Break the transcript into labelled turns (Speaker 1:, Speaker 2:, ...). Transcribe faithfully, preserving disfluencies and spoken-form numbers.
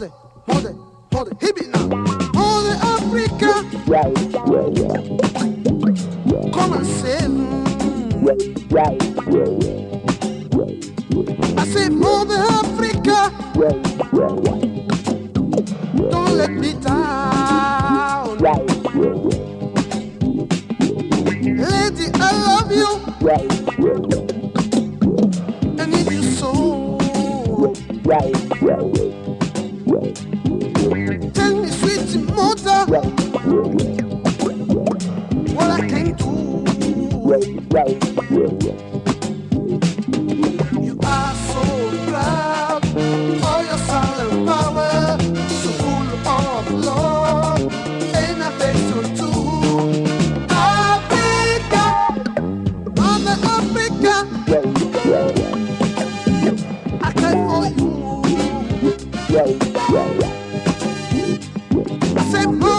Speaker 1: Mother, mother, mother, hit it now. Mother Africa, come and save me. I say, Mother Africa, don't let me down. Lady, I love you. I need you so. Tell me, sweet mother, what I can do. You are so proud for your silent power, so full of love and affection too. Africa, Mother Africa, I cry for you. I say,